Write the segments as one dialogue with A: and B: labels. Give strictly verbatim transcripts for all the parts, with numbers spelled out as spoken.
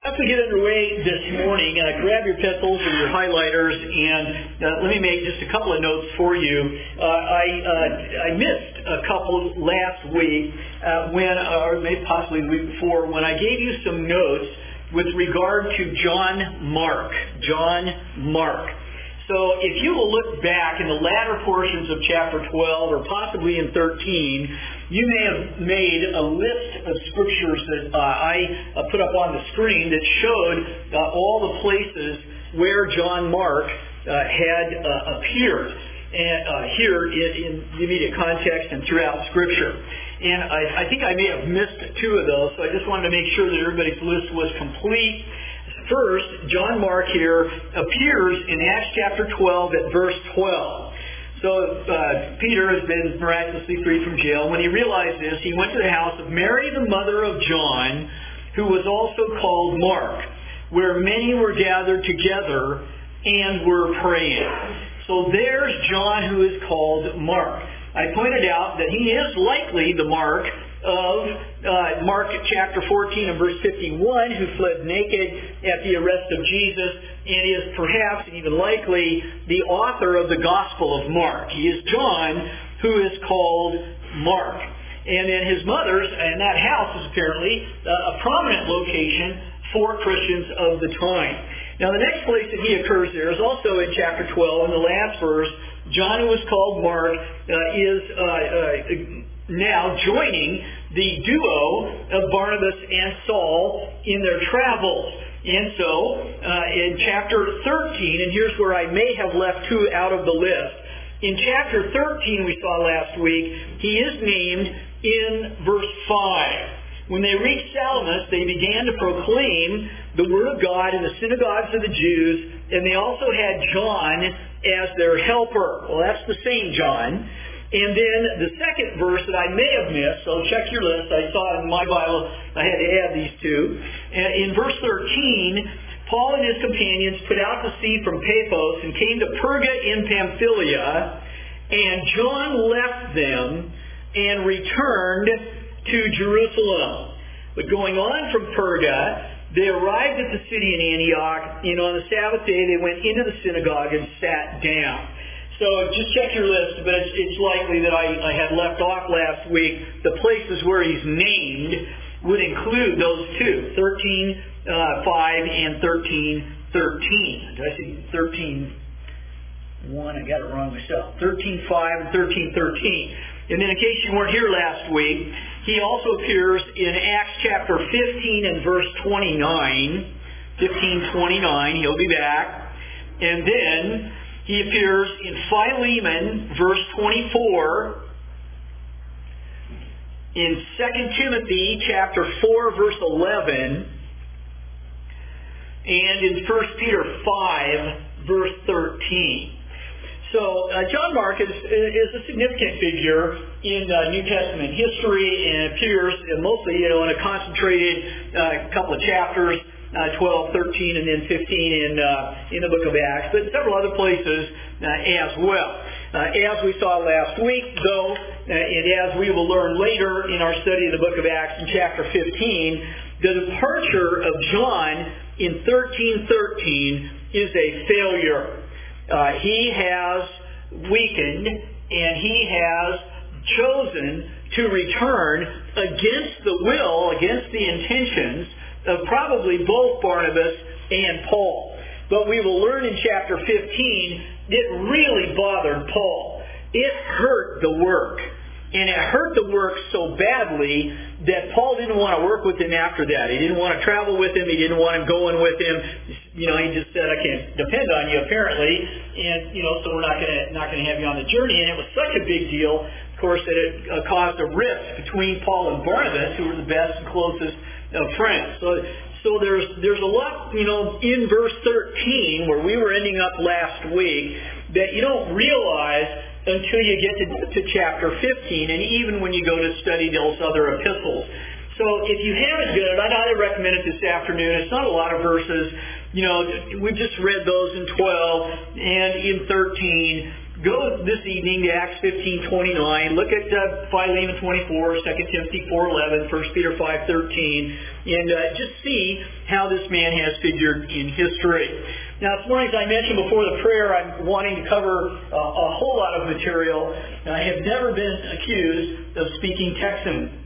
A: As we get underway this morning, uh, grab your pencils or your highlighters, and uh, let me make just a couple of notes for you. Uh, I uh, I missed a couple last week uh, when, or maybe possibly the week before, when I gave you some notes with regard to John Mark. John Mark. So if you will look back in the latter portions of chapter twelve, or possibly in thirteen, you may have made a list of scriptures that uh, I uh, put up on the screen that showed uh, all the places where John Mark uh, had uh, appeared and, uh, here in, in the immediate context and throughout Scripture. And I, I think I may have missed two of those, so I just wanted to make sure that everybody's list was complete. First, John Mark here appears in Acts chapter twelve at verse twelve. So uh, Peter has been miraculously freed from jail. When he realized this, he went to the house of Mary, the mother of John, who was also called Mark, where many were gathered together and were praying. So there's John, who is called Mark. I pointed out that he is likely the Mark of uh, Mark chapter fourteen and verse fifty-one, who fled naked at the arrest of Jesus, and is perhaps, and even likely, the author of the Gospel of Mark. He is John, who is called Mark. And then his mother's, and that house is apparently uh, a prominent location for Christians of the time. Now the next place that he occurs there is also in chapter twelve, in the last verse. John, who is called Mark, uh, is uh, uh, now joining the duo of Barnabas and Saul in their travels. And so, uh, in chapter thirteen, and here's where I may have left two out of the list. In chapter thirteen, we saw last week, he is named in verse five. When they reached Salamis, they began to proclaim the Word of God in the synagogues of the Jews, and they also had John as their helper. Well, that's the same John. And then the second verse that I may have missed, so check your list. I saw in my Bible I had to add these two. And in verse thirteen, Paul and his companions put out to sea from Paphos and came to Perga in Pamphylia, and John left them and returned to Jerusalem. But going on from Perga, they arrived at the city in Antioch, and on the Sabbath day they went into the synagogue and sat down. So just check your list, but it's, it's likely that I, I had left off last week. The places where he's named would include those two, thirteen five and thirteen thirteen. Did I say thirteen one? I got it wrong myself. thirteen five and thirteen thirteen. And then in case you weren't here last week, he also appears in Acts chapter fifteen and verse twenty-nine. fifteen twenty-nine, he'll be back. And then he appears in Philemon, verse twenty-four, in Second Timothy chapter four, verse eleven, and in First Peter five, verse thirteen. So uh, John Mark is, is a significant figure in uh, New Testament history, and appears in mostly, you know, in a concentrated uh, couple of chapters. Uh, twelve, thirteen, and then fifteen in uh, in the book of Acts, but several other places uh, as well. Uh, as we saw last week, though, uh, and as we will learn later in our study of the book of Acts in chapter fifteen, the departure of John in thirteen thirteen is a failure. Uh, he has weakened, and he has chosen to return against the will, against the intentions of probably both Barnabas and Paul. But we will learn in chapter fifteen, it really bothered Paul. It hurt the work. And it hurt the work so badly that Paul didn't want to work with him after that. He didn't want to travel with him. He didn't want him going with him. You know, he just said, I can't depend on you, apparently. And, you know, so we're not going to not going to have you on the journey. And it was such a big deal, of course, that it uh, caused a rift between Paul and Barnabas, who were the best and closest of friends. So, so there's there's a lot, you know, in verse thirteen, where we were ending up last week, that you don't realize until you get to, to chapter fifteen, and even when you go to study those other epistles. So if you haven't done it, I'd highly recommend it this afternoon. It's not a lot of verses. You know, we've just read those in twelve and in thirteen. go this evening to Acts fifteen twenty-nine. Look at uh, Philemon twenty-four, Second Timothy four eleven, First Peter five thirteen, and uh, just see how this man has figured in history. Now, this morning, as I mentioned before the prayer, I'm wanting to cover uh, a whole lot of material. I have never been accused of speaking Texan.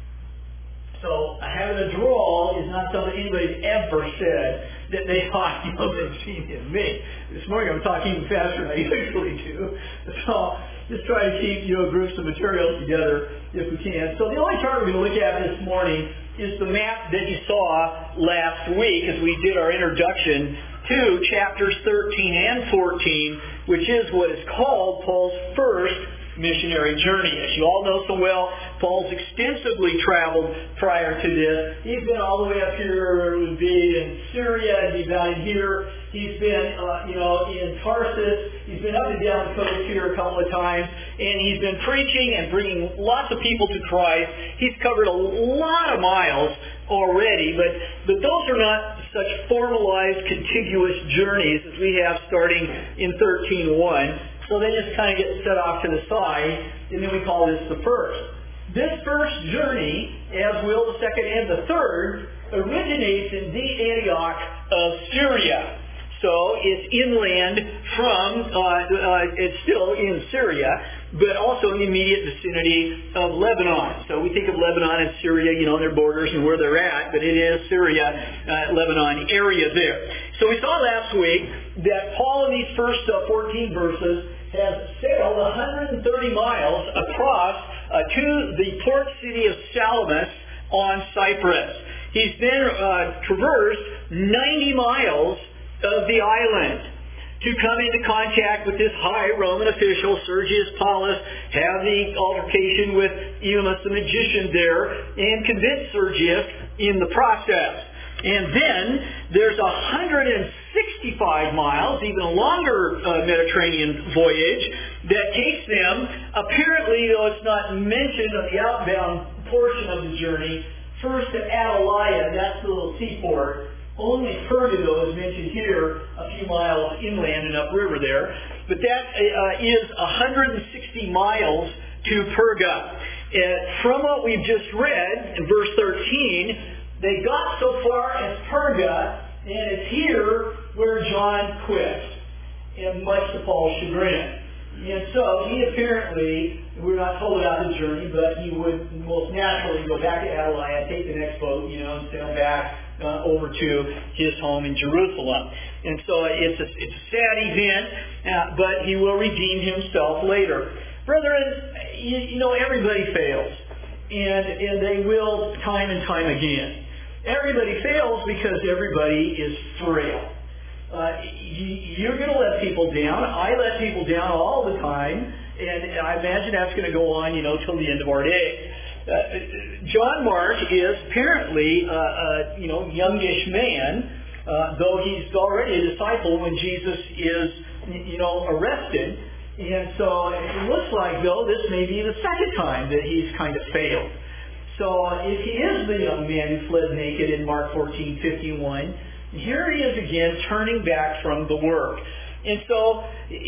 A: So having a drawl is not something anybody's ever said that they thought, you know, they've seen in me. This morning I'm talking even faster than I usually do. So just try to keep, you know, groups of materials together if we can. So the only chart we're going to look at this morning is the map that you saw last week as we did our introduction to chapters thirteen and fourteen, which is what is called Paul's first missionary journey. As you all know so well, Paul's extensively traveled prior to this. He's been all the way up here, it would be in Syria, and he's down in here. He's been, uh, you know, in Tarsus. He's been up and down the coast here a couple of times, and he's been preaching and bringing lots of people to Christ. He's covered a lot of miles already, but, but those are not such formalized, contiguous journeys as we have starting in thirteen one. So they just kind of get set off to the side, and then we call this the first. This first journey, as will the second and the third, originates in the Antioch of Syria. So it's inland from, uh, uh, it's still in Syria, but also in the immediate vicinity of Lebanon. So we think of Lebanon and Syria, you know, their borders and where they're at, but it is Syria, uh, Lebanon area there. So we saw last week that Paul in these first uh, fourteen verses has sailed one hundred thirty miles across uh, to the port city of Salamis on Cyprus. He's then uh, traversed ninety miles of the island to come into contact with this high Roman official, Sergius Paulus, have the altercation with Eumus the magician there, and convince Sergius in the process. And then there's one hundred sixty-five miles, even a longer uh, Mediterranean voyage, that takes them, apparently, though it's not mentioned on the outbound portion of the journey, first to Attalia, that's the little seaport. Only Perga, though, is mentioned here, a few miles inland and upriver there. But that uh, is one hundred sixty miles to Perga. Uh, from what we've just read in verse thirteen, they got so far as Perga, and it's here where John quit, and much to Paul's chagrin. And so he apparently, we're not told about the journey, but he would most naturally go back to Attalia, take the next boat, you know, and sail back uh, over to his home in Jerusalem. And so it's a, it's a sad event, uh, but he will redeem himself later. Brethren, you, you know, everybody fails, and, and they will time and time again. Everybody fails because everybody is frail. Uh, you, you're going to let people down. I let people down all the time, and I imagine that's going to go on, you know, till the end of our days. Uh, John Mark is apparently uh, a you know youngish man, uh, though he's already a disciple when Jesus is you know arrested, and so it looks like though this may be the second time that he's kind of failed. So uh, if he is the young man who fled naked in Mark fourteen fifty-one, here he is again turning back from the work. And so,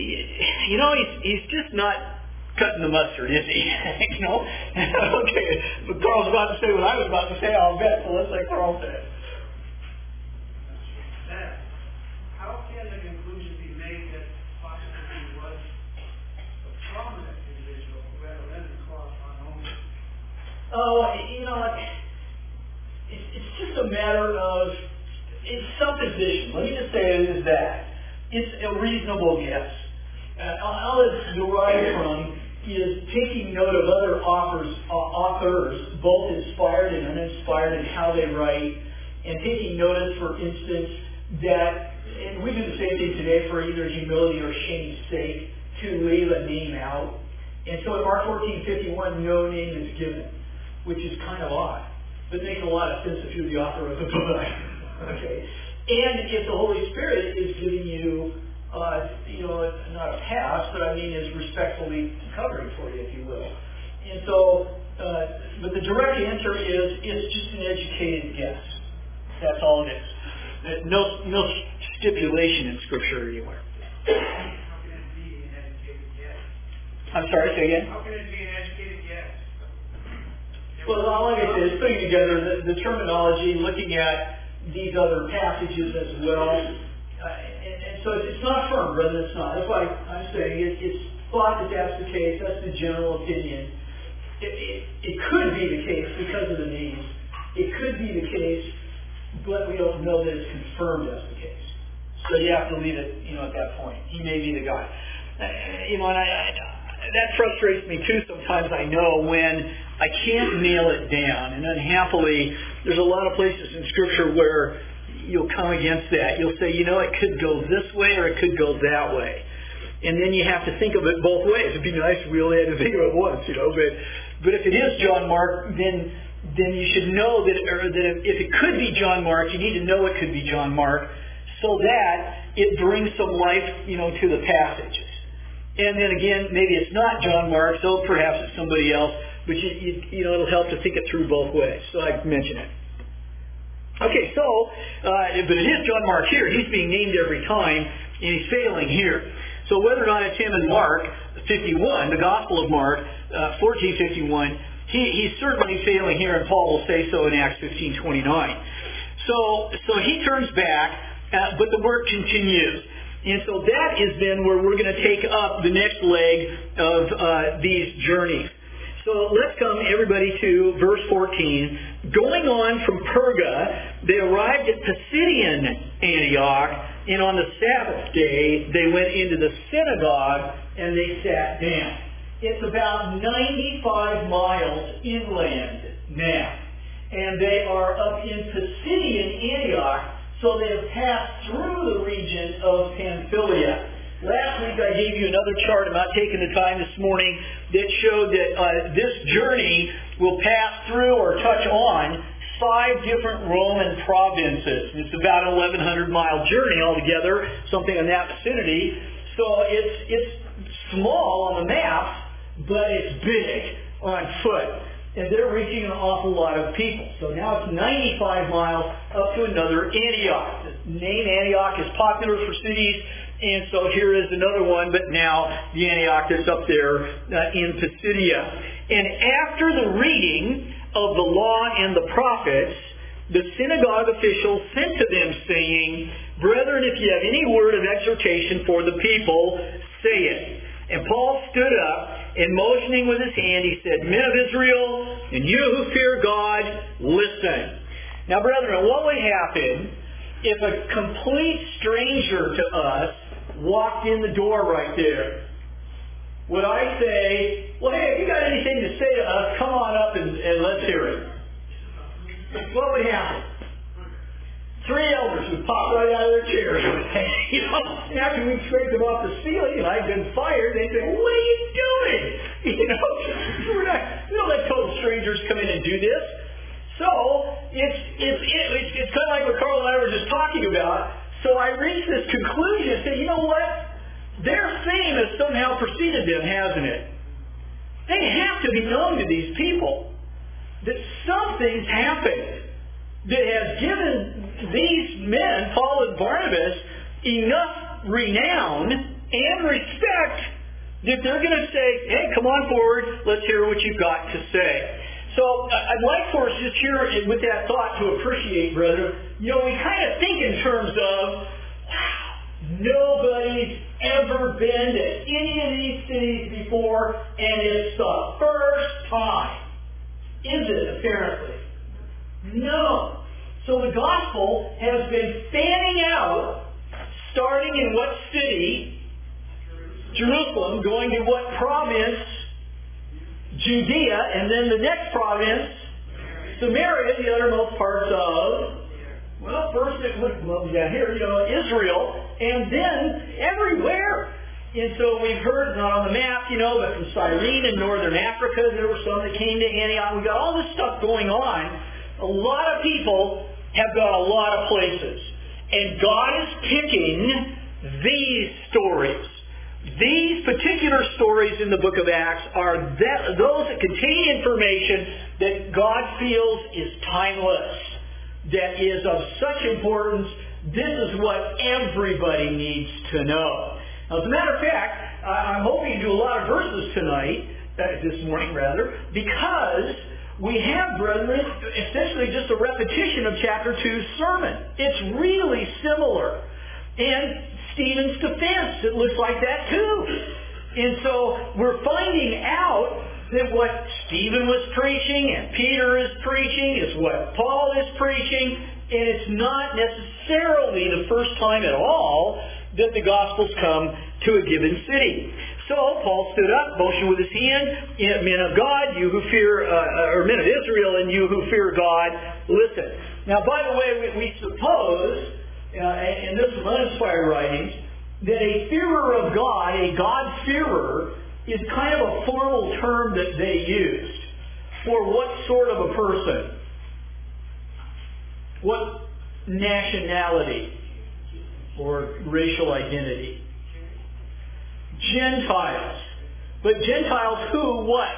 A: you know, he's, he's just not cutting the mustard, is he? you know? Okay, but Carl's about to say what I was about to say, I'll bet. So let's let Carl say it.
B: How can the conclusion be made that possibly he was a prominent individual who had a linen cloth on only?
A: Oh, you know, it's, it's just a matter of, it's supposition. Let me just say it is that. It's a reasonable guess. Uh, all it's derived from is taking note of other authors, uh, authors, both inspired and uninspired, in how they write, and taking notice, for instance, that, and we do the same thing today for either humility or shame's sake, to leave a name out. And so in Mark fourteen fifty-one, no name is given, which is kind of odd. But it makes a lot of sense if you're the author of the book. okay. And if the Holy Spirit is giving you, uh, you know, not a pass, but I mean is respectfully covering for you, if you will. And so, uh, but the direct answer is, it's just an educated guess. That's all it is. No, no stipulation in Scripture anywhere.
B: How can it be an educated guess?
A: I'm sorry, say again?
B: How can it be an educated guess?
A: Well, all I can say is putting together the, the terminology, looking at these other passages as well. Uh, and, and so it's, it's not firm, brother, it's not. That's why I'm saying it, it's thought that that's the case. That's the general opinion. It, it, it could be the case because of the names. It could be the case, but we don't know that it's confirmed as the case. So you have to leave it, you know, at that point. He may be the guy. Uh, you know, and I, I, that frustrates me too sometimes, I know, when I can't nail it down. And unhappily, there's a lot of places in Scripture where you'll come against that. You'll say, you know, it could go this way or it could go that way. And then you have to think of it both ways. It'd be nice if we only had to think of it once, you know. But but if it is John Mark, then then you should know that, or that if it could be John Mark, you need to know it could be John Mark, so that it brings some life, you know, to the passages. And then again, maybe it's not John Mark, so perhaps it's somebody else. But you, you, you know, it'll help to think it through both ways. So I mention it. Okay, so, uh, but it is John Mark here. He's being named every time, and he's failing here. So whether or not it's him in Mark fifty-one, the Gospel of Mark, uh, fourteen fifty-one, he, he's certainly failing here, and Paul will say so in Acts fifteen twenty-nine. So, so he turns back, uh, but the work continues. And so that is then where we're going to take up the next leg of uh, these journeys. So let's come, everybody, to verse fourteen. Going on from Perga, they arrived at Pisidian Antioch, and on the Sabbath day, they went into the synagogue, and they sat down. It's about ninety-five miles inland now. And they are up in Pisidian Antioch, so they have passed through the region of Pamphylia. Last week I gave you another chart. I'm not taking the time this morning that showed that uh, this journey will pass through or touch on five different Roman provinces. It's about an eleven hundred mile journey altogether, something in that vicinity. So it's it's small on the map, but it's big on foot. And they're reaching an awful lot of people. So now it's ninety-five miles up to another Antioch. The name Antioch is popular for cities, and so here is another one, but now the Antioch that's up there uh, in Pisidia. And after the reading of the law and the prophets, the synagogue officials sent to them, saying, Brethren, if you have any word of exhortation for the people, say it. And Paul stood up, and motioning with his hand, he said, Men of Israel, and you who fear God, listen. Now, brethren, what would happen if a complete stranger to us walked in the door right there? Would I say, well, hey, if you got anything to say to us, come on up and, and let's hear it. What would happen? Three elders would pop right out of their chairs. You know, after we scraped them off the ceiling and I'd been fired, they'd say, what are you doing? You know, we're not, we don't let total strangers come in and do this. So, it's, it's, it's, it's kind of like what Carl and I were just talking about. So I reached this conclusion and said, you know what? Their fame has somehow preceded them, hasn't it? They have to be known to these people that something's happened that has given these men, Paul and Barnabas, enough renown and respect that they're going to say, hey, come on forward, let's hear what you've got to say. So I'd like for us just here with that thought to appreciate, brother, you know, we kind of think in terms of, wow, nobody's ever been to any of these cities before, and it's the first time. Is it, apparently? No. So the gospel has been fanning out, starting in what city? Jerusalem, going to what province? Judea, and then the next province, Samaria, the uttermost parts of, well, first it was, well, yeah, here, you know, Israel, and then everywhere. And so we've heard, not on the map, you know, but from Cyrene in northern Africa, there were some that came to Antioch. We've got all this stuff going on. A lot of people have got a lot of places. And God is picking these stories. These particular stories in the book of Acts are that, those that contain information that God feels is timeless, that is of such importance. This is what everybody needs to know. Now, as a matter of fact, I'm hoping to do a lot of verses tonight, uh, this morning rather, because we have, brethren, essentially just a repetition of chapter two's sermon. It's really similar. And Stephen's defense, it looks like that too. And so we're finding out that what Stephen was preaching and Peter is preaching is what Paul is preaching, and it's not necessarily the first time at all that the Gospels come to a given city. So Paul stood up, motioned with his hand, men of God, you who fear, uh, or men of Israel, and you who fear God, listen. Now, by the way, we, we suppose, uh, and this is uninspired writings, that a fearer of God, a God-fearer, is kind of a formal term that they used for what sort of a person? What nationality or racial identity? Gentiles. But Gentiles who, what?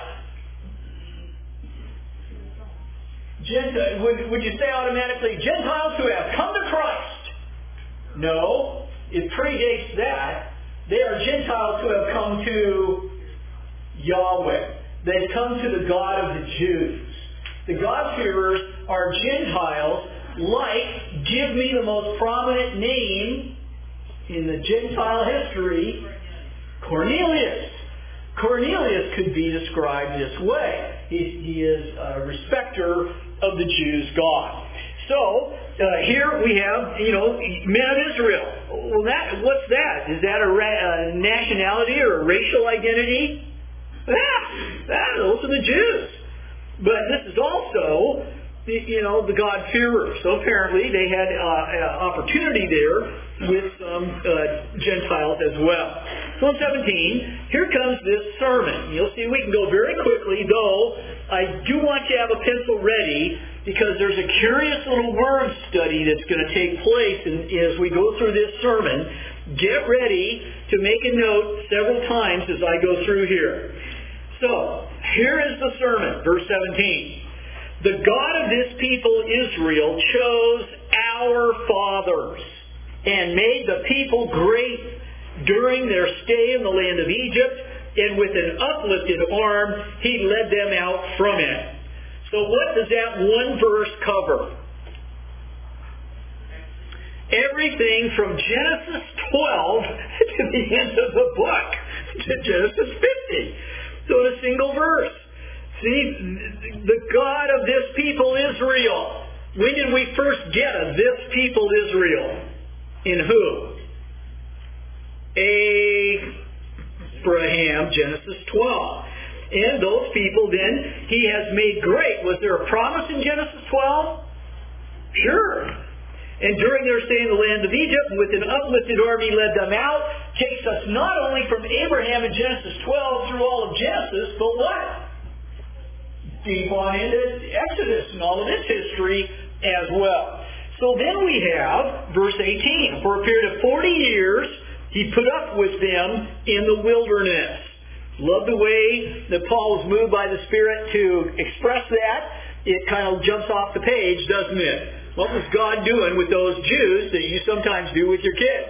A: Gentiles, would, would you say automatically, Gentiles who have come to Christ? No, it predates that. They are Gentiles who have come to Yahweh. They've come to the God of the Jews. The God-fearers are Gentiles like, give me the most prominent name in the Gentile history, Cornelius. Cornelius could be described this way. He, he is a respecter of the Jews' God. So, uh, here we have, you know, men of Israel. Well, that, what's that? Is that a, ra- a nationality or a racial identity? Yeah, that, those are the Jews. But this is also, you know, the God-fearers. So apparently they had uh, opportunity there with some uh, Gentiles as well. So in seventeen, here comes this sermon. You'll see we can go very quickly, though I do want you to have a pencil ready because there's a curious little word study that's going to take place in, as we go through this sermon. Get ready to make a note several times as I go through here. So, here is the sermon, verse seventeen. The God of this people Israel chose our fathers and made the people great during their stay in the land of Egypt, and with an uplifted arm he led them out from it. So what does that one verse cover? Everything from Genesis twelve to the end of the book, to Genesis fifty. So in a single verse. See, the God of this people Israel. When did we first get a this people Israel? In who? Abraham, Genesis twelve. And those people then, he has made great. Was there a promise in Genesis twelve? Sure. And during their stay in the land of Egypt, with an uplifted arm he led them out, takes us not only from Abraham in Genesis twelve through all of Genesis, but what? Deep on into Exodus and all of its history as well. So then we have verse eighteen. For a period of forty years, he put up with them in the wilderness. Love the way that Paul was moved by the Spirit to express that. It kind of jumps off the page, doesn't it? What was God doing with those Jews that you sometimes do with your kids?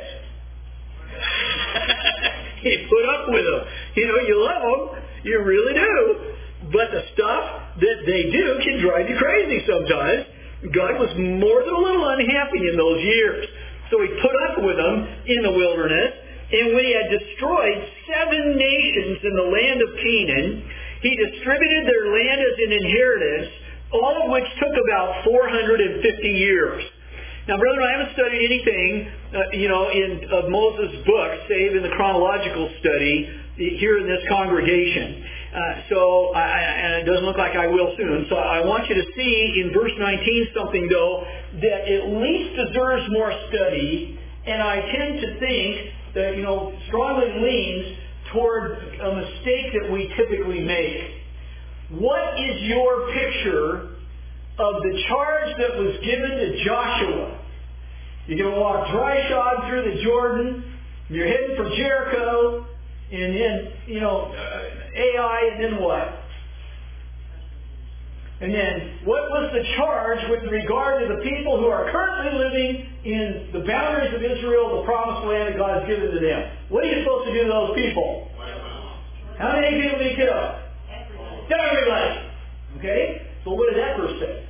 A: He put up with them. You know, you love them. You really do. But the stuff that they do can drive you crazy sometimes. God was more than a little unhappy in those years. So he put up with them in the wilderness. And when he had destroyed seven nations in the land of Canaan, he distributed their land as an inheritance, all of which took about four hundred fifty years. Now, brethren, I haven't studied anything, uh, you know, in of Moses' book, save in the chronological study here in this congregation. Uh, so, I, and it doesn't look like I will soon. So I want you to see in verse nineteen something, though, that at least deserves more study. And I tend to think that, you know, strongly leans toward a mistake that we typically make. What is your picture of the charge that was given to Joshua? You're going to walk dry shod through the Jordan. You're heading for Jericho. And then, you know, uh, Ai, and then what? And then, what was the charge with regard to the people who are currently living in the boundaries of Israel, the promised land that God has given to them. What are you supposed to do to those people? How many people did he kill? Everybody. Okay? So what did that verse say?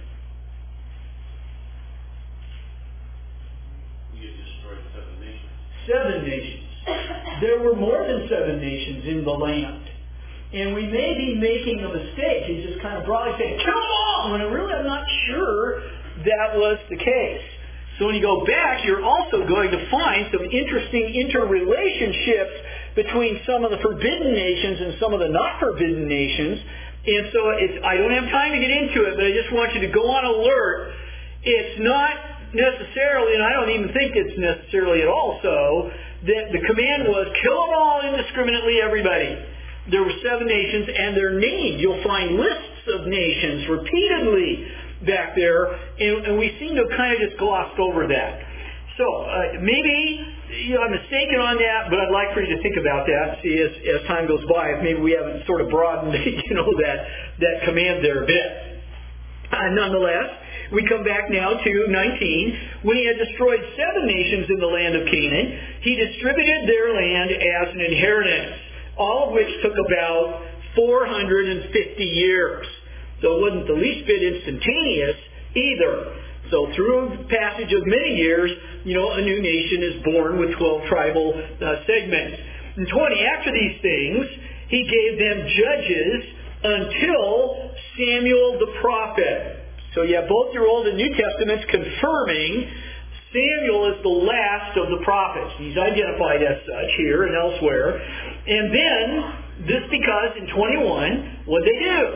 C: You destroyed seven nations.
A: Seven nations. There were more than seven nations in the land. And we may be making a mistake and just kind of broadly saying, kill them all! When really I'm not sure that was the case. So when you go back, you're also going to find some interesting interrelationships between some of the forbidden nations and some of the not forbidden nations. And so it's, I don't have time to get into it, but I just want you to go on alert. It's not necessarily, and I don't even think it's necessarily at all so, that the command was kill them all indiscriminately, everybody. There were seven nations, and they're named. You'll find lists of nations repeatedly back there, and, and we seem to have kind of just glossed over that. So uh, maybe you know, I'm mistaken on that, but I'd like for you to think about that. See, as, as time goes by, if maybe we haven't sort of broadened, you know, that that command there a bit. Uh, nonetheless, we come back now to nineteen. When he had destroyed seven nations in the land of Canaan, he distributed their land as an inheritance, all of which took about four hundred fifty years. So it wasn't the least bit instantaneous either. So through a passage of many years, you know, a new nation is born with twelve tribal uh, segments. In twenty, after these things, he gave them judges until Samuel the prophet. So you have both your Old and New Testaments confirming Samuel is the last of the prophets. He's identified as such here and elsewhere. And then, this because in twenty-one, what they do?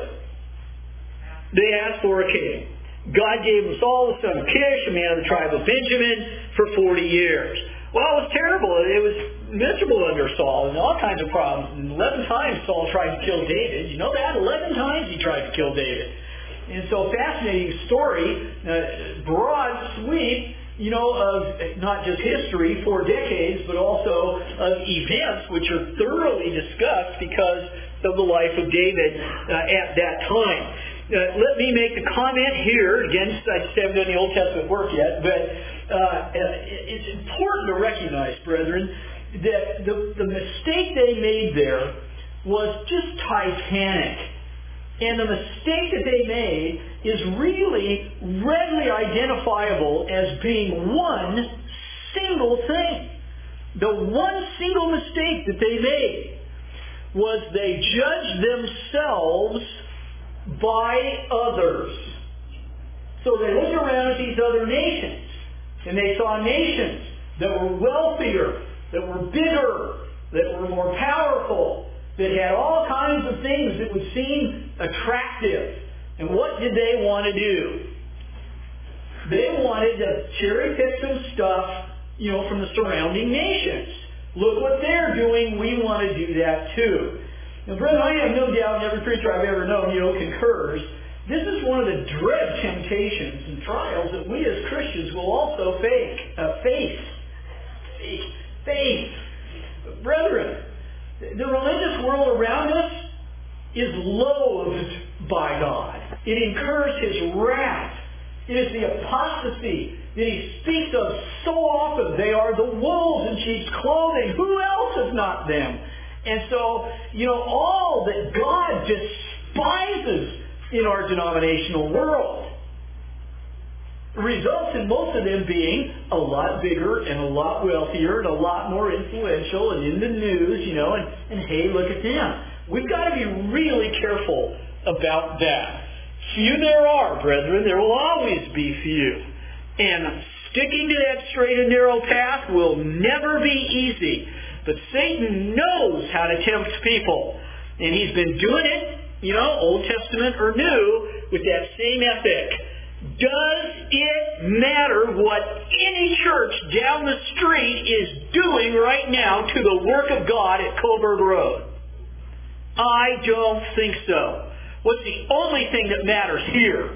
A: They asked for a king. God gave them Saul, the son of Kish, a man of the tribe of Benjamin, for forty years. Well, it was terrible. It was miserable under Saul and all kinds of problems. And eleven times Saul tried to kill David. You know that? Eleven times he tried to kill David. And so, fascinating story, uh, broad sweep, you know, of not just history for decades, but also of events which are thoroughly discussed because of the life of David uh, at that time. Uh, let me make a comment here. Again, I just haven't done the Old Testament work yet, but uh, it's important to recognize, brethren, that the, the mistake they made there was just titanic. And the mistake that they made is really readily identifiable as being one single thing. The one single mistake that they made was they judged themselves by others. So they looked around at these other nations, and they saw nations that were wealthier, that were bigger, that were more powerful, that had all kinds of things that would seem attractive. And what did they want to do? They wanted to cherry pick some stuff, you know, from the surrounding nations. Look what they're doing, we want to do that too. Now, brethren, I have no doubt, and every preacher I've ever known, you know, concurs, this is one of the dread temptations and trials that we as Christians will also face. Uh, face. Face. Face. But brethren, the religious world around us is loathed by God. It incurs His wrath. It is the apostasy that He speaks of so often. They are the wolves in sheep's clothing. Who else if not them? And so, you know, all that God despises in our denominational world results in most of them being a lot bigger and a lot wealthier and a lot more influential and in the news, you know, and, and hey, look at them. We've got to be really careful about that. Few there are, brethren. There will always be few. And sticking to that straight and narrow path will never be easy. But Satan knows how to tempt people. And he's been doing it, you know, Old Testament or New, with that same ethic. Does it matter what any church down the street is doing right now to the work of God at Coburg Road? I don't think so. What's the only thing that matters here?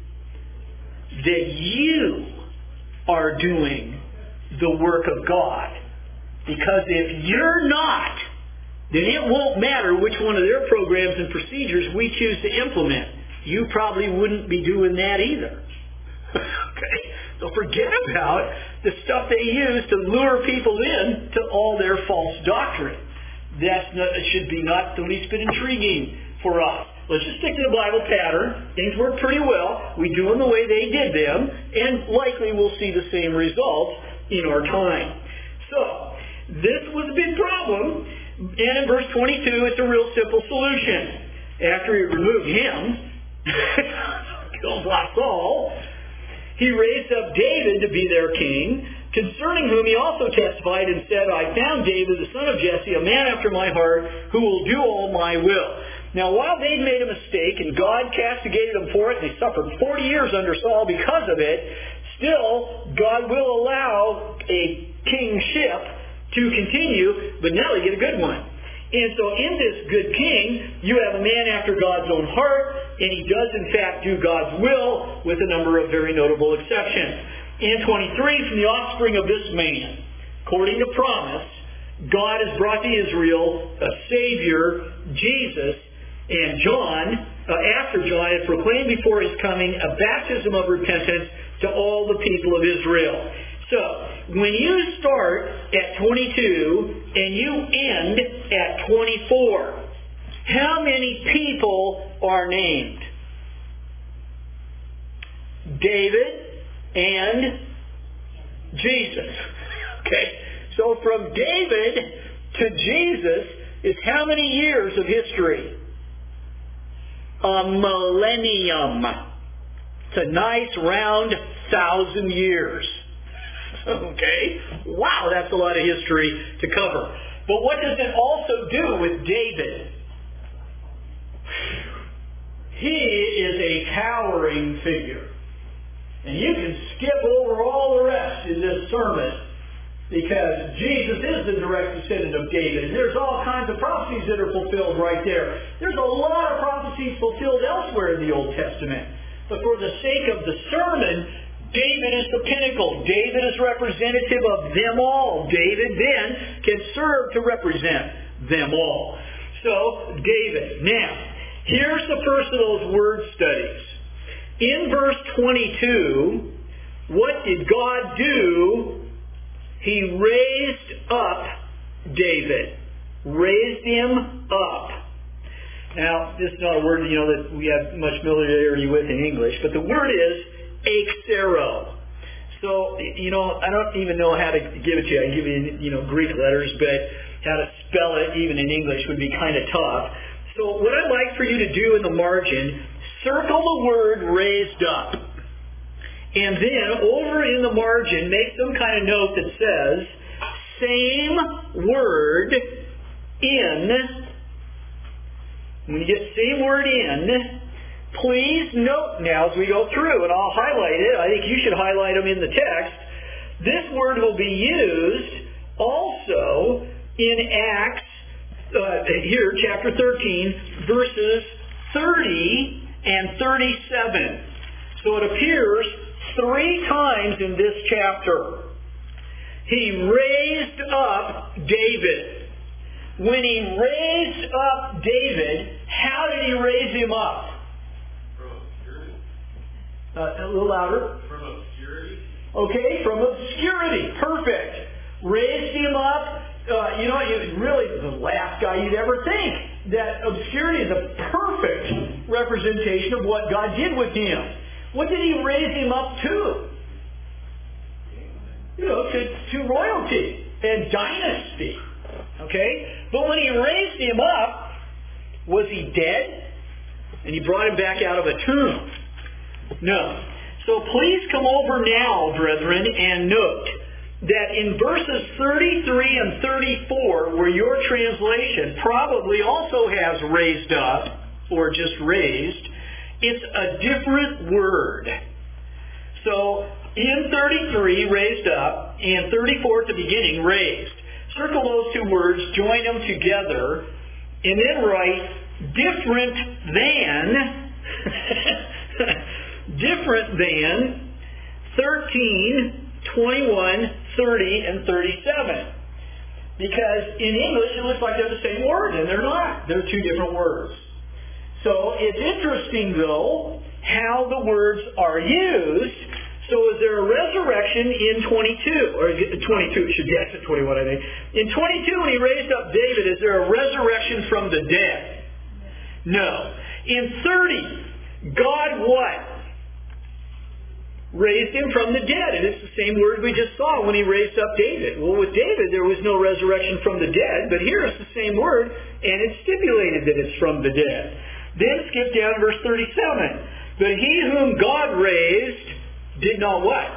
A: That you are doing the work of God. Because if you're not, then it won't matter which one of their programs and procedures we choose to implement. You probably wouldn't be doing that either. Okay? So forget about the stuff they use to lure people in to all their false doctrine. That's not, it should be not the least bit intriguing for us. Let's just stick to the Bible pattern. Things work pretty well. We do them the way they did them, and likely we'll see the same results in our time. So, this was a big problem, and in verse twenty-two, it's a real simple solution. After he removed him, killed Saul, he raised up David to be their king, concerning whom he also testified and said, I found David, the son of Jesse, a man after my heart, who will do all my will. Now, while they'd made a mistake, and God castigated them for it, and they suffered forty years under Saul because of it, still, God will allow a kingship to continue, but now they get a good one. And so in this good king, you have a man after God's own heart, and he does in fact do God's will with a number of very notable exceptions. In twenty-three, from the offspring of this man, according to promise, God has brought to Israel a Savior, Jesus, and John, uh, after John, had proclaimed before his coming a baptism of repentance to all the people of Israel. So, when you start at twenty-two and you end at twenty-four, how many people are named? David and Jesus. Okay, so from David to Jesus is how many years of history? A millennium. It's a nice round thousand years. Okay? Wow, that's a lot of history to cover. But what does it also do with David? He is a towering figure. And you can skip over all the rest in this sermon because Jesus is the direct descendant of David. And there's all kinds of prophecies that are fulfilled right there. There's a lot of prophecies fulfilled elsewhere in the Old Testament. But for the sake of the sermon, David is the pinnacle. David is representative of them all. David then can serve to represent them all. So, David. Now, here's the first of those word studies. In verse twenty-two, what did God do? He raised up David. Raised him up. Now, this is not a word, you know, that we have much familiarity with in English, but the word is Exero. So, you know, I don't even know how to give it to you. I can give you, you know, Greek letters, but how to spell it even in English would be kind of tough. So what I'd like for you to do in the margin, circle the word raised up. And then over in the margin, make some kind of note that says, same word in. When you get same word in, please note now as we go through, and I'll highlight it. I think you should highlight them in the text. This word will be used also in Acts, uh, here, chapter thirteen, verses thirty and thirty-seven. So it appears three times in this chapter. He raised up David. When he raised up David, how did he raise him up? Uh, a little louder.
C: From obscurity?
A: Okay, from obscurity. Perfect. Raised him up. Uh, you know, he was really the last guy you'd ever think. That obscurity is a perfect representation of what God did with him. What did he raise him up to? You know, to, to royalty and dynasty. Okay? But when he raised him up, was he dead? And he brought him back out of a tomb. No. So please come over now, brethren, and note that in verses thirty-three and thirty-four, where your translation probably also has raised up, or just raised, it's a different word. So in thirty-three, raised up, and thirty-four at the beginning, raised. Circle those two words, join them together, and then write different than different than thirteen, twenty-one, thirty, and thirty-seven. Because in English it looks like they're the same word, and they're not. They're two different words. So it's interesting, though, how the words are used. So is there a resurrection in twenty-two? Or twenty-two, it should be, I said twenty-one, I think. In twenty-two, when he raised up David, is there a resurrection from the dead? No. In thirty, God what? Raised him from the dead. And it's the same word we just saw when he raised up David. Well, with David, there was no resurrection from the dead, but here it's the same word, and it's stipulated that it's from the dead. Then skip down to verse thirty-seven. But he whom God raised did not what?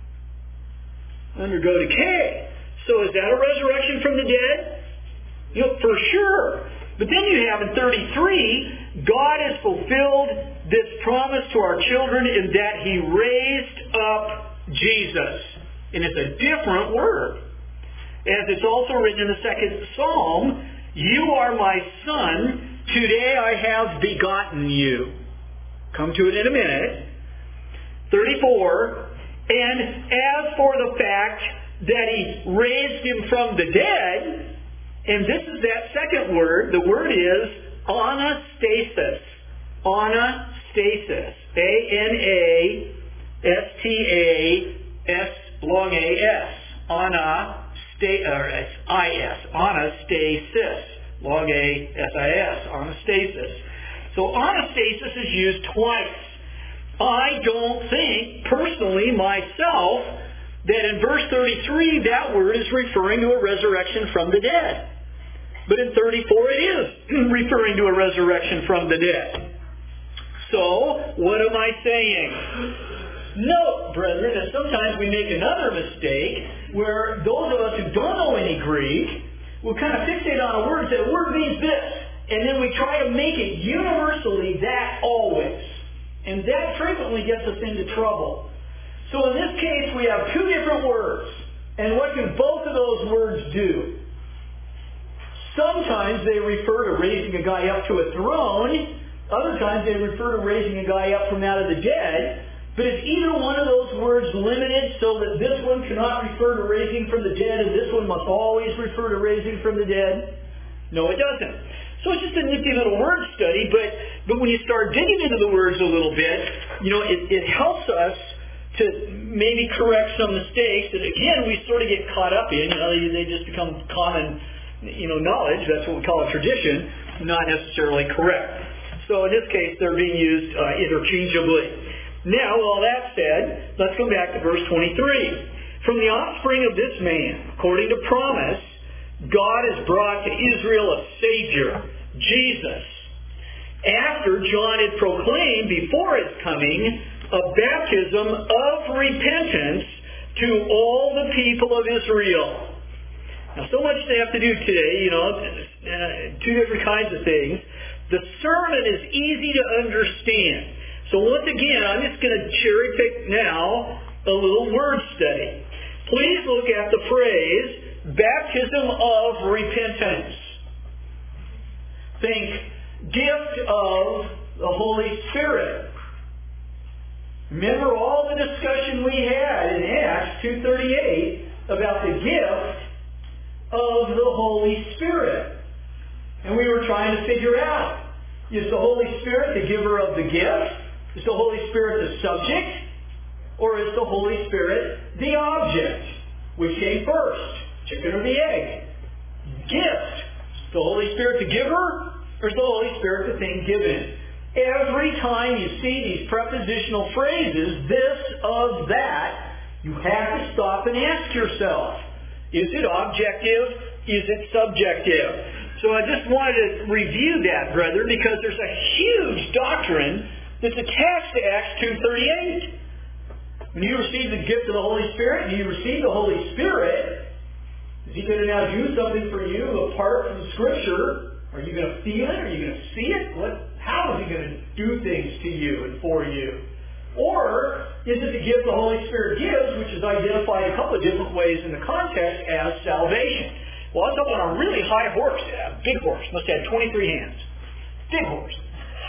A: Undergo decay. So is that a resurrection from the dead? You know, for sure. But then you have in thirty-three, God has fulfilled this promise to our children in that he raised up Jesus. And it's a different word. As it's also written in the second Psalm, you are my son, today I have begotten you. Come to it in a minute. thirty-four, and as for the fact that he raised him from the dead, and this is that second word, the word is anastasis. Anastasis. A N A S T A S long A S. Anastasis. Or I S. Anastasis. Long A S I S. Anastasis. So anastasis is used twice. I don't think, personally, myself, that in verse thirty-three that word is referring to a resurrection from the dead. But in thirty-four it is referring to a resurrection from the dead. So, what am I saying? Note, brethren, that sometimes we make another mistake where those of us who don't know any Greek will kind of fixate on a word and say, the word means this. And then we try to make it universally that always. And that frequently gets us into trouble. So in this case, we have two different words. And what can both of those words do? Sometimes they refer to raising a guy up to a throne. Other times they refer to raising a guy up from out of the dead. But is either one of those words limited so that this one cannot refer to raising from the dead and this one must always refer to raising from the dead? No, it doesn't. So it's just a nifty little word study, but, but when you start digging into the words a little bit, you know, it, it helps us to maybe correct some mistakes that, again, we sort of get caught up in. You know, they, they just become common, you know, knowledge. That's what we call a tradition, not necessarily correct. So in this case, they're being used uh, interchangeably. Now, with all that said, let's come back to verse twenty-three. From the offspring of this man, according to promise, God has brought to Israel a Savior, Jesus. After John had proclaimed before his coming a baptism of repentance to all the people of Israel. Now, so much they have to do today, you know, uh, two different kinds of things. The sermon is easy to understand. So once again, I'm just going to cherry pick now a little word study. Please look at the phrase, baptism of repentance. Think, gift of the Holy Spirit. Remember all the discussion we had in Acts two thirty-eight about the gift of the Holy Spirit. And we were trying to figure out, is the Holy Spirit the giver of the gift? Is the Holy Spirit the subject? Or is the Holy Spirit the object? Which came first? Chicken or the egg? Gift. Is the Holy Spirit the giver? Or is the Holy Spirit the thing given? Every time you see these prepositional phrases, this, of, that, you have to stop and ask yourself, is it objective? Is it subjective? So I just wanted to review that, brethren, because there's a huge doctrine that's attached to Acts two thirty-eight. When you receive the gift of the Holy Spirit, and you receive the Holy Spirit, is He going to now do something for you apart from Scripture? Are you going to feel it? Are you going to see it? What? How is He going to do things to you and for you? Or is it the gift the Holy Spirit gives, which is identified a couple of different ways in the context as salvation? Well, I was up on a really high horse, a big horse, must have had twenty-three hands. Big horse.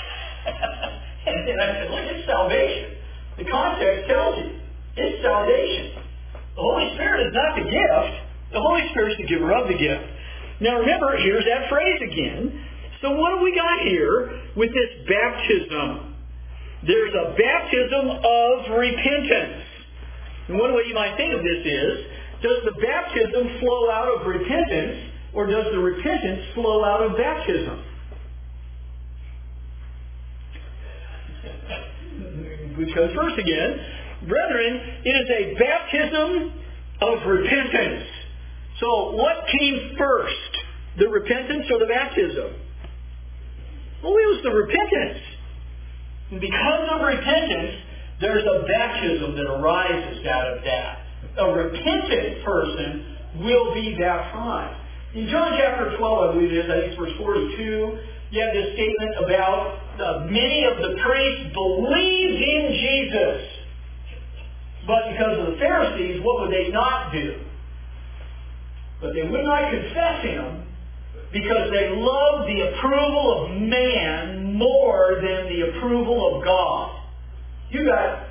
A: And then I said, look, it's salvation. The context tells you, it's salvation. The Holy Spirit is not the gift. The Holy Spirit is the giver of the gift. Now remember, here's that phrase again. So what have we got here with this baptism? There's a baptism of repentance. And one way you might think of this is, does the baptism flow out of repentance, or does the repentance flow out of baptism? Which comes first again. Brethren, it is a baptism of repentance. So what came first? The repentance or the baptism? Well, it was the repentance. And because of repentance, there's a baptism that arises out of that. A repentant person will be baptized. In John chapter twelve, I believe it is, I think it's verse forty-two, you have this statement about uh, many of the priests believed in Jesus. But because of the Pharisees, what would they not do? But they would not confess Him because they loved the approval of man more than the approval of God. You got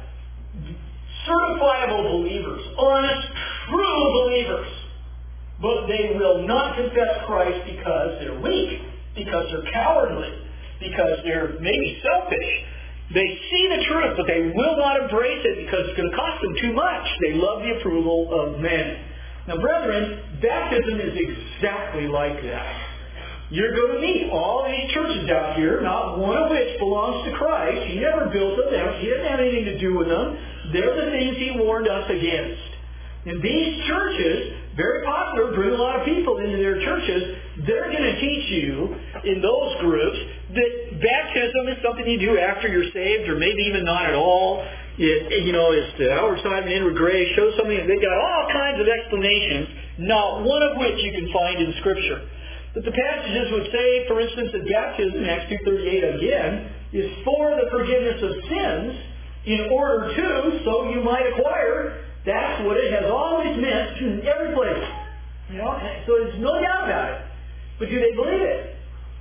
A: certifiable believers, honest, true believers. But they will not confess Christ because they're weak, because they're cowardly, because they're maybe selfish. They see the truth, but they will not embrace it because it's going to cost them too much. They love the approval of men. Now, brethren, baptism is exactly like that. You're going to meet all these churches out here, not one of which belongs to Christ. He never built them. He didn't have anything to do with them. They're the things He warned us against. And these churches, very popular, bring a lot of people into their churches. They're going to teach you in those groups that baptism is something you do after you're saved, or maybe even not at all. It, you know, it's the outward side of an inward grace. Show something. They've got all kinds of explanations, not one of which you can find in Scripture. But the passages would say, for instance, that baptism, Acts two thirty-eight again, is for the forgiveness of sins in order to, so you might acquire. That's what it has always meant in every place. You know, so there's no doubt about it. But do they believe it?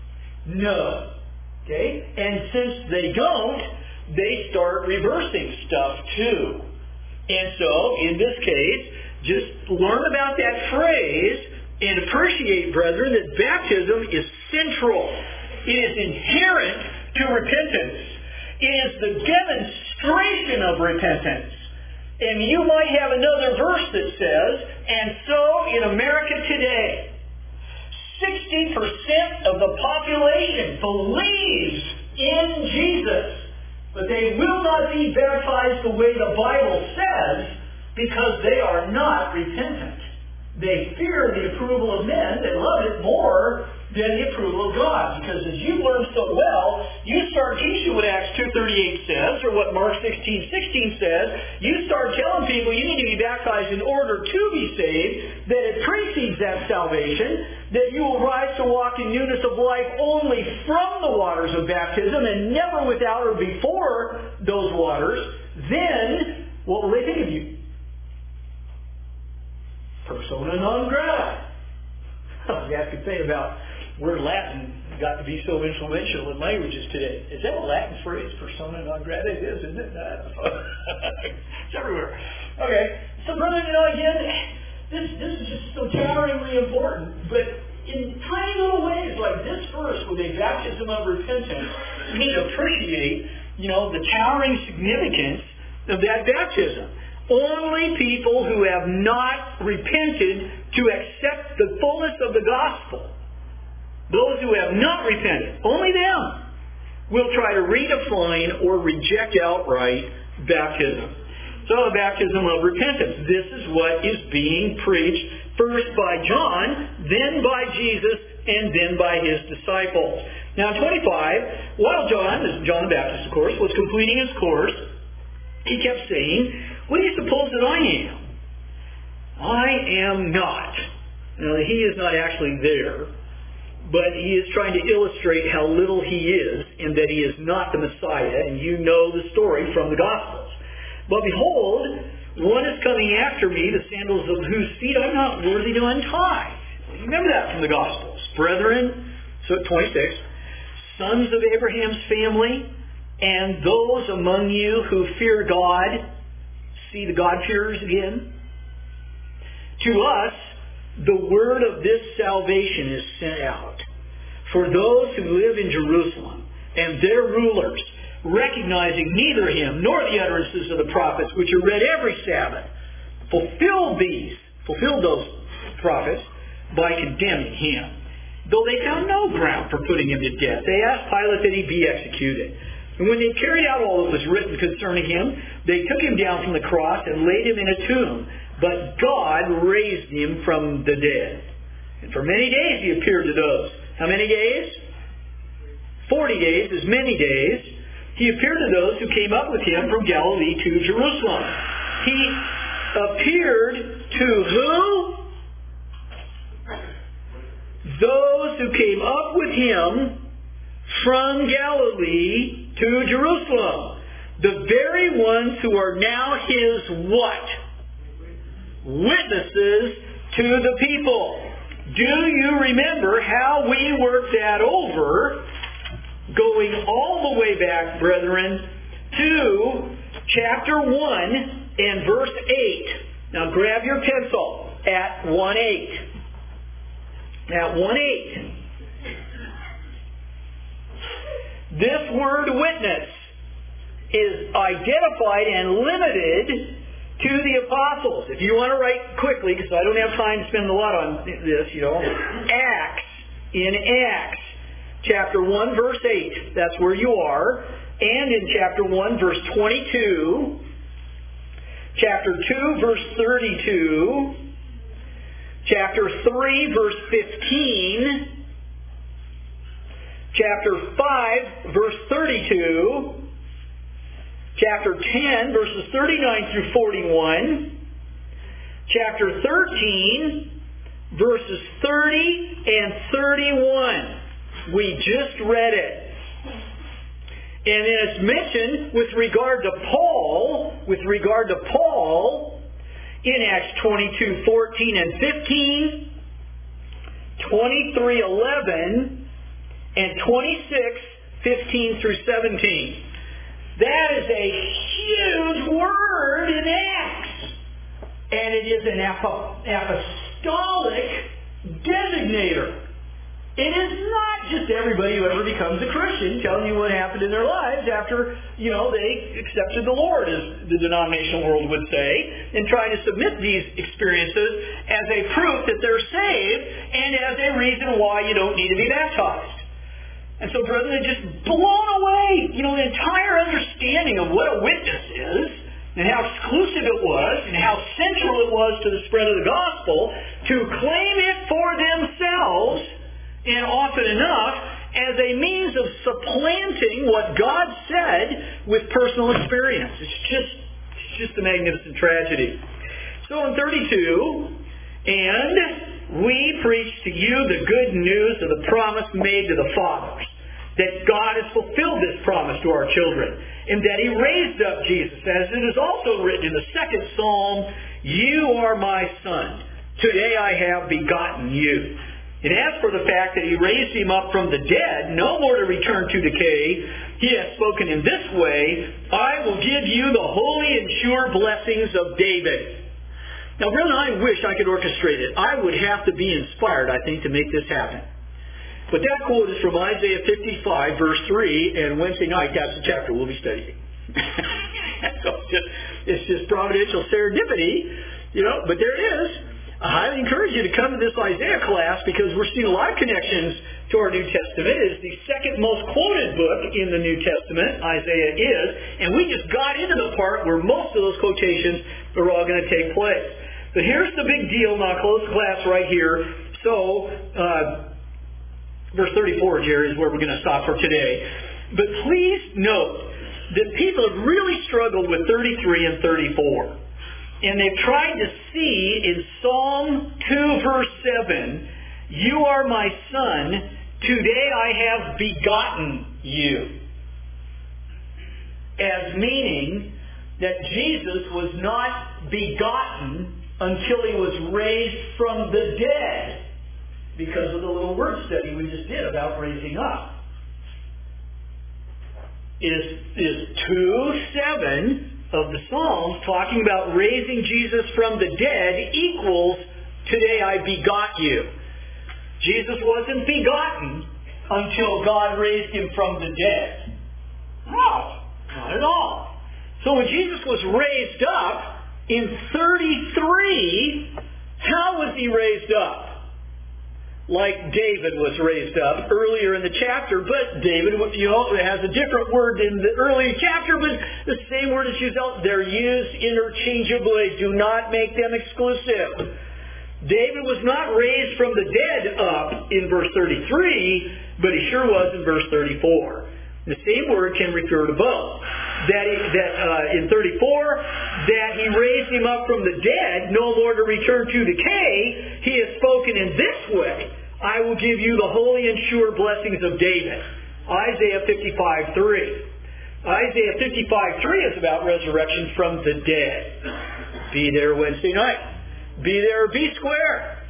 A: No. Okay? And since they don't, they start reversing stuff too. And so, in this case, just learn about that phrase and appreciate, brethren, that baptism is central. It is inherent to repentance. It is the demonstration of repentance. And you might have another verse that says, and so in America today, sixty percent of the population believes in Jesus, but they will not be baptized the way the Bible says because they are not repentant. They fear the approval of men. They love it more than the approval of God. Because as you've learned so well, you start teaching what Acts two thirty-eight says, or what Mark sixteen sixteen says. You start telling people you need to be baptized in order to be saved, that it precedes that salvation, that you will rise to walk in newness of life only from the waters of baptism and never without or before those waters. Then, what will they think of you? Persona non grata. You guys could think about where Latin got to be so influential in languages today. Is that a Latin phrase, persona non grata? It is, isn't it? I don't know. It's everywhere. Okay. So, brother, you know, again, this, this is just so toweringly important. But in tiny little ways like this verse with a baptism of repentance, you need to appreciate, you know, the towering significance of that baptism. Only people who have not repented to accept the fullness of the gospel, those who have not repented, only them will try to redefine or reject outright baptism. So the baptism of repentance. This is what is being preached first by John, then by Jesus, and then by his disciples. Now in twenty-five, while John, John the Baptist of course, was completing his course, he kept saying, what do you suppose that I am? I am not. Now, he is not actually there, but he is trying to illustrate how little he is and that he is not the Messiah, and you know the story from the Gospels. But behold, one is coming after me, the sandals of whose feet I'm not worthy to untie. Remember that from the Gospels. Brethren, so twenty-six, sons of Abraham's family, and those among you who fear God. See the God-fearers again? To us, the word of this salvation is sent out. For those who live in Jerusalem and their rulers, recognizing neither him nor the utterances of the prophets, which are read every Sabbath, fulfilled these, fulfilled those prophets by condemning him. Though they found no ground for putting him to death, they asked Pilate that he be executed. And when they carried out all that was written concerning him, they took him down from the cross and laid him in a tomb. But God raised him from the dead. And for many days he appeared to those. How many days? Forty days, as many days. He appeared to those who came up with him from Galilee to Jerusalem. He appeared to who? Those who came up with him from Galilee to Jerusalem. The very ones who are now his what? Witnesses to the people. Do you remember how we worked that over, going all the way back, brethren, to chapter one and verse eight. Now grab your pencil at one eight. At one eight. This word witness is identified and limited to the apostles. If you want to write quickly, because I don't have time to spend a lot on this, you know, Acts, in Acts, chapter one, verse eight, that's where you are, and in chapter one, verse twenty-two, chapter two, verse thirty-two, chapter three, verse fifteen, chapter five, verse thirty-two, chapter ten, verses thirty-nine through forty-one, chapter thirteen, verses thirty and thirty-one. We just read it. And then it's mentioned with regard to Paul, with regard to Paul, in Acts twenty-two, fourteen and fifteen, twenty-three, eleven, and twenty-six, fifteen through seventeen. That is a huge word in Acts. And it is an apostolic designator. It is not just everybody who ever becomes a Christian telling you what happened in their lives after, you know, they accepted the Lord, as the denominational world would say, and trying to submit these experiences as a proof that they're saved and as a reason why you don't need to be baptized. And so, brethren, they're just blown away. You know, the entire understanding of what a witness is and how exclusive it was and how central it was to the spread of the gospel to claim it for themselves, and often enough as a means of supplanting what God said with personal experience. It's just, it's just a magnificent tragedy. So in thirty-two, and we preach to you the good news of the promise made to the fathers, that God has fulfilled this promise to our children, and that He raised up Jesus, as it is also written in the second Psalm, "You are my Son. Today I have begotten you." And as for the fact that He raised Him up from the dead, no more to return to decay, He has spoken in this way, "I will give you the holy and sure blessings of David." Now, brethren, I wish I could orchestrate it. I would have to be inspired, I think, to make this happen. But that quote is from Isaiah fifty-five, verse three, and Wednesday night, that's the chapter we'll be studying. So it's just, it's just providential serendipity, you know, but there it is. I highly encourage you to come to this Isaiah class because we're seeing a lot of connections to our New Testament. It is the second most quoted book in the New Testament, Isaiah is, and we just got into the part where most of those quotations are all going to take place. But here's the big deal, and I'll close the class right here. So, uh, verse thirty-four, Jerry, is where we're going to stop for today. But please note that people have really struggled with thirty-three and thirty-four. And they've tried to see in Psalm two, verse seven, "You are my Son, today I have begotten you," as meaning that Jesus was not begotten until He was raised from the dead, because of the little word study we just did about raising up. Is, is two seven of the Psalms talking about raising Jesus from the dead equals, "Today I begot you." Jesus wasn't begotten until God raised Him from the dead. No, not at all. So when Jesus was raised up, In thirty-three, how was he raised up? Like David was raised up earlier in the chapter, but David, you know, has a different word in the earlier chapter, but the same word is used out. They're used interchangeably. Do not make them exclusive. David was not raised from the dead up in verse thirty-three, but he sure was in verse thirty-four. The same word can refer to both. That, he, that uh, in thirty-four, that he raised him up from the dead, no more to return to decay. He has spoken in this way, I will give you the holy and sure blessings of David. Isaiah fifty-five three. Isaiah fifty-five three is about resurrection from the dead. Be there Wednesday night. Be there or be square.